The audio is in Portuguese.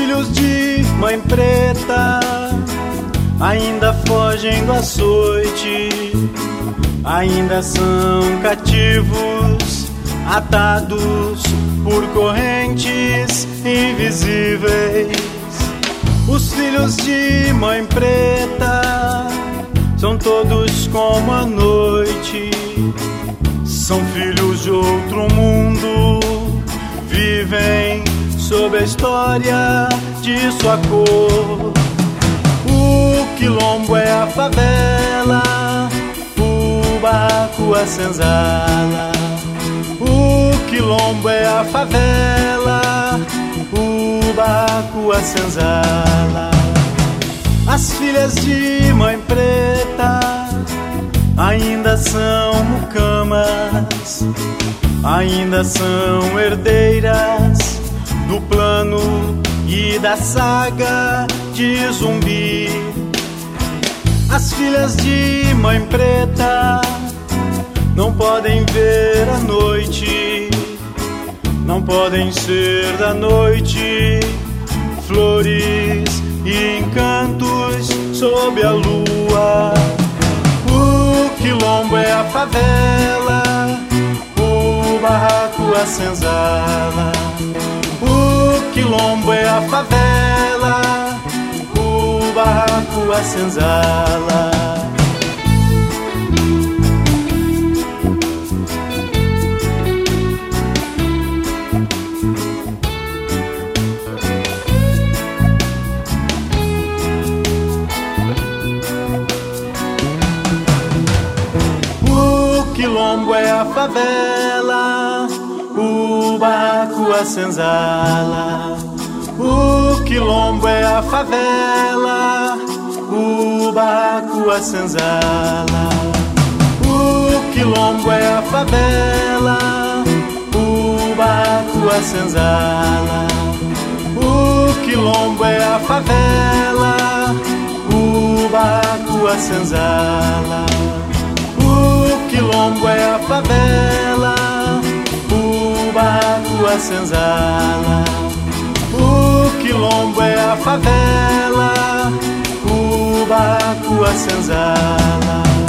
filhos de mãe preta ainda fogem do açoite, ainda são cativos, atados por correntes invisíveis. Os filhos de mãe preta são todos como a noite, são filhos de outro mundo, vivem sob a história de sua cor. O quilombo é a favela, o barraco a senzala. O quilombo é a favela, o barraco a senzala. As filhas de mãe preta ainda são mucamas, ainda são herdeiras do plano e da saga de Zumbi. As filhas de mãe preta não podem ver a noite, não podem ser da noite flores e encantos sob a lua. O quilombo é a favela, o barraco a senzala. O quilombo é a favela, o barraco a senzala. O quilombo é a favela, o barraco a senzala. O quilombo é a favela, o barraco a senzala. O quilombo é a favela, o barraco a senzala. O quilombo é a favela, o barraco a senzala. O quilombo é a favela, o barraco a senzala. O quilombo é a favela, o barraco a senzala.